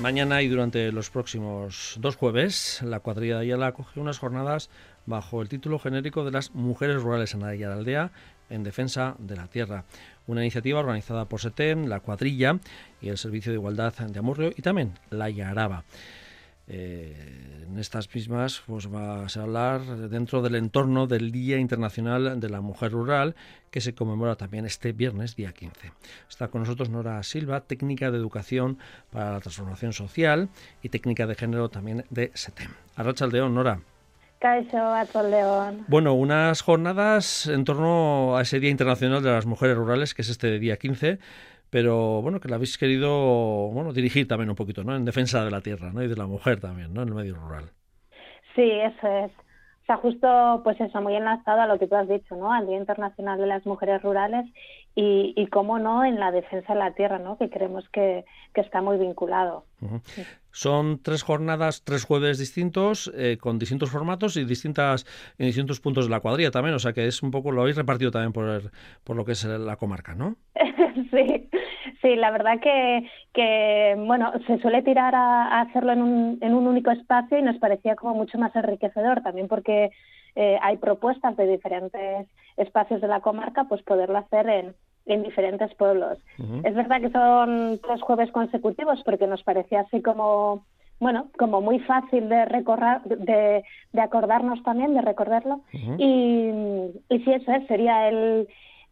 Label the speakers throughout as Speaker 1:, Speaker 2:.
Speaker 1: Mañana y durante los próximos 2 jueves, la cuadrilla de Ayala acoge unas jornadas bajo el título genérico de las mujeres rurales en Ayala Aldea en defensa de la tierra. Una iniciativa organizada por SETEM, la cuadrilla y el Servicio de Igualdad de Amurrio y también la Yaraba. En estas mismas pues va a hablar dentro del entorno del Día Internacional de la Mujer Rural, que se conmemora también este viernes, día 15. Está con nosotros Nora Silva, técnica de educación para la transformación social y técnica de género también de SETEM. Arratsaldeon, Nora.
Speaker 2: Kaixo, Arratsaldeon.
Speaker 1: Bueno, unas jornadas en torno a ese Día Internacional de las Mujeres Rurales, que es este día 15, pero bueno, que la habéis querido dirigir también un poquito, ¿no? En defensa de la tierra, ¿no? Y de la mujer también, ¿no? En el medio rural.
Speaker 2: Sí, eso es. O sea, justo, pues eso, muy enlazado a lo que tú has dicho, ¿no? Al Día Internacional de las Mujeres Rurales y cómo no, en la defensa de la tierra, ¿no? Que creemos que está muy vinculado.
Speaker 1: Uh-huh. Sí. Son 3 jornadas, 3 jueves distintos, con distintos formatos y en distintos puntos de la cuadrilla también, o sea que es un poco, lo habéis repartido también por lo que es la comarca, ¿no?
Speaker 2: Sí, la verdad que bueno, se suele tirar a hacerlo en un único espacio y nos parecía como mucho más enriquecedor, también porque hay propuestas de diferentes espacios de la comarca, pues poderlo hacer en diferentes pueblos. Uh-huh. Es verdad que son 3 jueves consecutivos porque nos parecía así como, bueno, como muy fácil de recorrer, de acordarnos también, de recorrerlo. Uh-huh. Y sí, eso es, sería el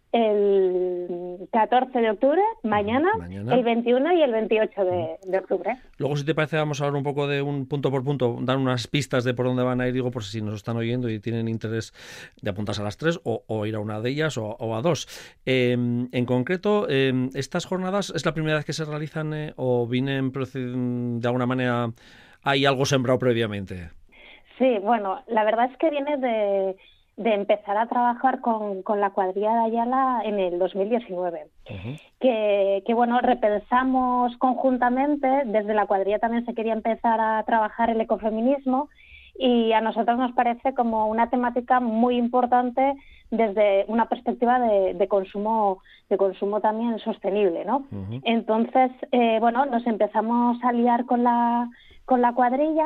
Speaker 2: 14 de octubre, mañana, el 21 y el 28 de octubre.
Speaker 1: Luego, si te parece, vamos a hablar un poco de un punto por punto, dar unas pistas de por dónde van a ir, digo, por si nos están oyendo y tienen interés de apuntarse a las 3 o ir a una de ellas o a 2. En concreto, estas jornadas, ¿es la primera vez que se realizan o vienen de alguna manera, hay algo sembrado previamente?
Speaker 2: Sí, bueno, la verdad es que viene de empezar a trabajar con la cuadrilla de Ayala en el 2019, uh-huh. que bueno, repensamos conjuntamente, desde la cuadrilla también se quería empezar a trabajar el ecofeminismo y a nosotros nos parece como una temática muy importante desde una perspectiva de consumo también sostenible, ¿no? Uh-huh. Entonces, bueno, nos empezamos a liar con la cuadrilla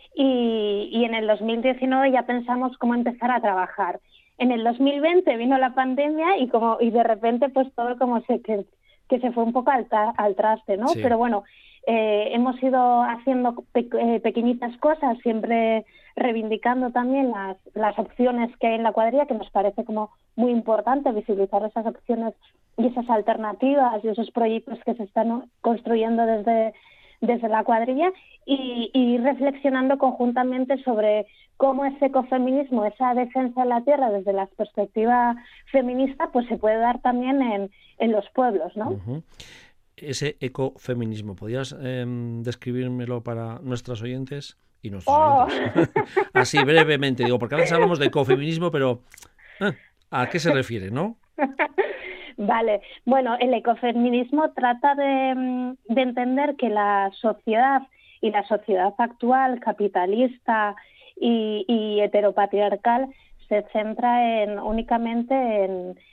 Speaker 2: y en el 2019 ya pensamos cómo empezar a trabajar. En el 2020 vino la pandemia y de repente pues todo como que se fue un poco al traste, ¿no? Sí. Pero bueno, hemos ido haciendo pequeñitas cosas, siempre reivindicando también las opciones que hay en la cuadrilla, que nos parece como muy importante visibilizar esas opciones y esas alternativas y esos proyectos que se están construyendo desde la cuadrilla y reflexionando conjuntamente sobre cómo ese ecofeminismo, esa defensa de la tierra desde la perspectiva feminista, pues se puede dar también en los pueblos, ¿no?
Speaker 1: Uh-huh. Ese ecofeminismo, ¿podrías describírmelo para nuestras oyentes y nuestros oyentes? Así, brevemente, digo, porque a veces hablamos de ecofeminismo, pero ¿a qué se refiere, no?
Speaker 2: Vale, bueno, el ecofeminismo trata de entender que la sociedad y la sociedad actual, capitalista y heteropatriarcal, se centra únicamente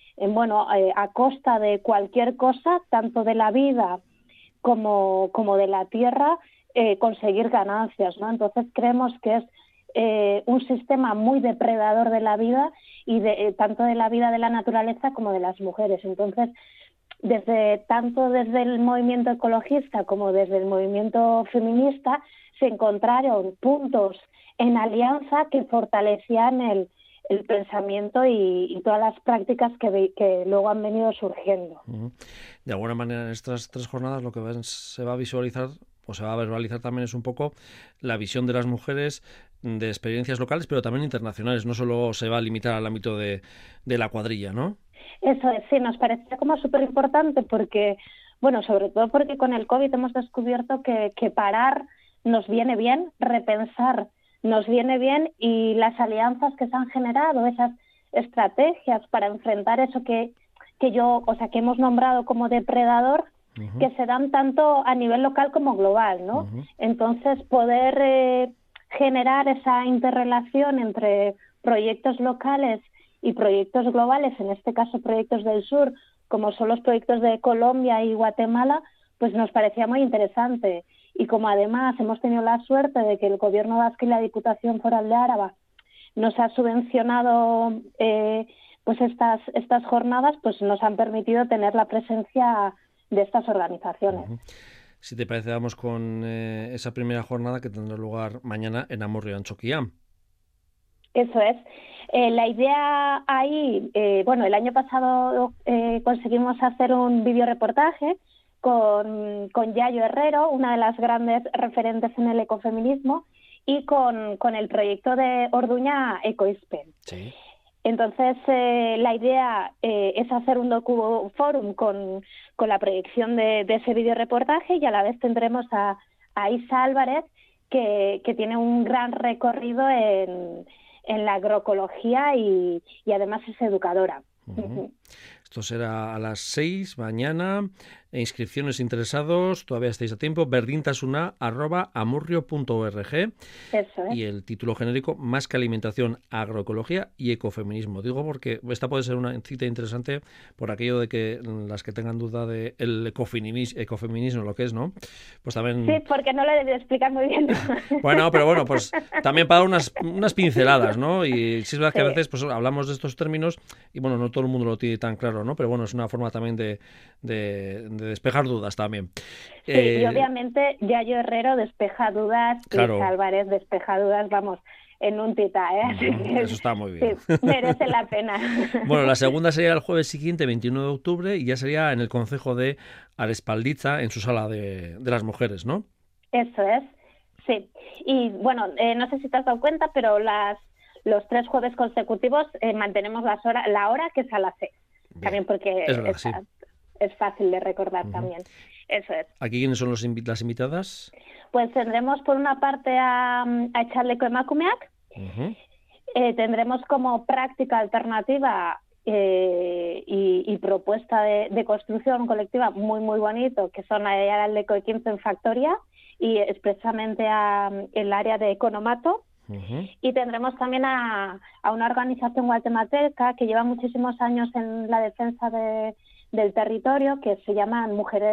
Speaker 2: a costa de cualquier cosa, tanto de la vida como de la tierra, conseguir ganancias, ¿no? Entonces creemos que es un sistema muy depredador de la vida y tanto de la vida de la naturaleza como de las mujeres. Entonces, tanto desde el movimiento ecologista como desde el movimiento feminista se encontraron puntos en alianza que fortalecían el pensamiento y todas las prácticas que luego han venido surgiendo.
Speaker 1: De alguna manera, en estas 3 jornadas lo que se va a visualizar o se va a verbalizar también es un poco la visión de las mujeres de experiencias locales, pero también internacionales. No solo se va a limitar al ámbito de la cuadrilla, ¿no?
Speaker 2: Eso es, sí, nos parece como súper importante porque, bueno, sobre todo porque con el COVID hemos descubierto que parar nos viene bien, repensar nos viene bien y las alianzas que se han generado, esas estrategias para enfrentar eso que hemos nombrado como depredador, uh-huh. que se dan tanto a nivel local como global, ¿no? Uh-huh. Entonces, poder generar esa interrelación entre proyectos locales y proyectos globales, en este caso proyectos del sur, como son los proyectos de Colombia y Guatemala, pues nos parecía muy interesante. y como además hemos tenido la suerte de que el Gobierno vasco y la Diputación Foral de Álava nos ha subvencionado pues estas jornadas, pues nos han permitido tener la presencia de estas organizaciones.
Speaker 1: Uh-huh. Si te parece, vamos con esa primera jornada que tendrá lugar mañana en Amurrio, Antxokia.
Speaker 2: Eso es. La idea ahí, el año pasado conseguimos hacer un videoreportaje con Yayo Herrero, una de las grandes referentes en el ecofeminismo, y con el proyecto de Orduña Ecoispen.
Speaker 1: Sí.
Speaker 2: Entonces, la idea es hacer un docu-forum con la proyección de ese videoreportaje, y a la vez tendremos a Isa Álvarez, que tiene un gran recorrido en la agroecología y además es educadora.
Speaker 1: Uh-huh. Esto será a las 6 mañana. Inscripciones interesados, todavía estáis a tiempo, berdintasuna@amurrio.org.
Speaker 2: Eso es.
Speaker 1: Y el título genérico, Más que alimentación, agroecología y ecofeminismo. Digo porque esta puede ser una cita interesante por aquello de que las que tengan duda de el ecofeminismo, lo que es, ¿no? Pues también...
Speaker 2: Sí, porque no lo he de explicar muy bien.
Speaker 1: Bueno, pues también para dar unas pinceladas, ¿no? Y sí es verdad que a veces pues hablamos de estos términos y bueno, no todo el mundo lo tiene tan claro, ¿no? Pero bueno, es una forma también de despejar dudas también.
Speaker 2: Sí, y obviamente Yayo Herrero despeja dudas,
Speaker 1: claro.
Speaker 2: Y Álvarez despeja dudas, vamos, en un tita, ¿eh? Así que,
Speaker 1: eso está muy bien.
Speaker 2: Sí, merece la pena.
Speaker 1: Bueno, la segunda sería el jueves siguiente, 21 de octubre, y ya sería en el concejo de Arespalditza, en su sala de las mujeres, ¿no?
Speaker 2: Eso es, sí. Y bueno, no sé si te has dado cuenta, pero los 3 jueves consecutivos mantenemos la hora que es a las 6. Bien. También porque
Speaker 1: es verdad, sí.
Speaker 2: Es fácil de recordar también. Eso es.
Speaker 1: ¿Aquí quiénes son las invitadas?
Speaker 2: Pues tendremos por una parte a Etxaldeko Emakumeak. Tendremos como práctica alternativa y propuesta de construcción colectiva muy, muy bonito, que son Aiaraldeko Ekintza en Factoria y expresamente el área de Economato. Y tendremos también a una organización guatemalteca que lleva muchísimos años en la defensa del territorio, que se llaman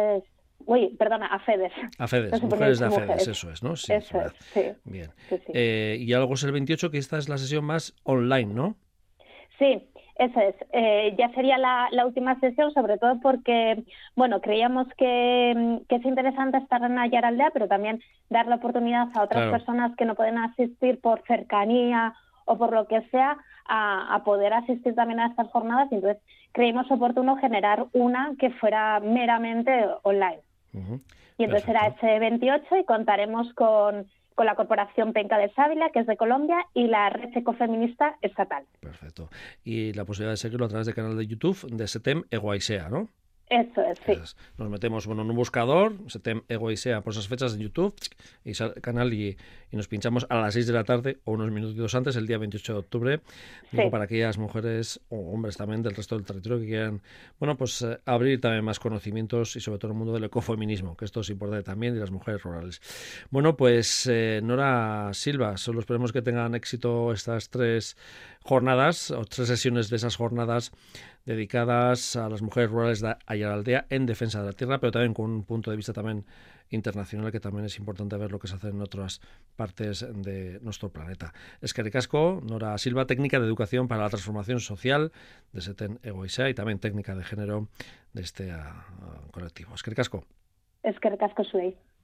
Speaker 2: AFEDES.
Speaker 1: AFEDES, no mujeres de AFEDES, eso es, ¿no? Sí,
Speaker 2: eso es, sí.
Speaker 1: Bien.
Speaker 2: Sí, sí.
Speaker 1: Y algo es el 28, que esta es la sesión más online, ¿no?
Speaker 2: Sí, eso es. Ya sería la última sesión, sobre todo porque, bueno, creíamos que es interesante estar en Aiaraldea, pero también dar la oportunidad a otras personas que no pueden asistir por cercanía o por lo que sea, a poder asistir también a estas jornadas. Y entonces creímos oportuno generar una que fuera meramente online. Y entonces será ese 28 y contaremos con la Corporación Penca de Sávila, que es de Colombia, y la Red Ecofeminista Estatal.
Speaker 1: Perfecto. Y la posibilidad de seguirlo a través del canal de YouTube de Setem Egoaisea, ¿no?
Speaker 2: Eso es, sí.
Speaker 1: Nos metemos en un buscador, Setem Egoaisea por esas fechas en YouTube, y sale el canal y nos pinchamos a las 6 de la tarde o unos minutitos antes, el día 28 de octubre, digo, para aquellas mujeres o hombres también del resto del territorio que quieran, bueno, pues abrir también más conocimientos y sobre todo el mundo del ecofeminismo, que esto es importante también, y las mujeres rurales. Bueno, pues Nora Silva, solo esperemos que tengan éxito estas 3 jornadas o 3 sesiones de esas jornadas dedicadas a las mujeres rurales de Aiaraldea en defensa de la tierra, pero también con un punto de vista también internacional, que también es importante ver lo que se hace en otras partes de nuestro planeta. Eskerrik asko, Nora Silva, técnica de educación para la transformación social de Setem Egoaisea y también técnica de género de este colectivo. Eskerrik asko.
Speaker 2: Eskerrik asko zuei.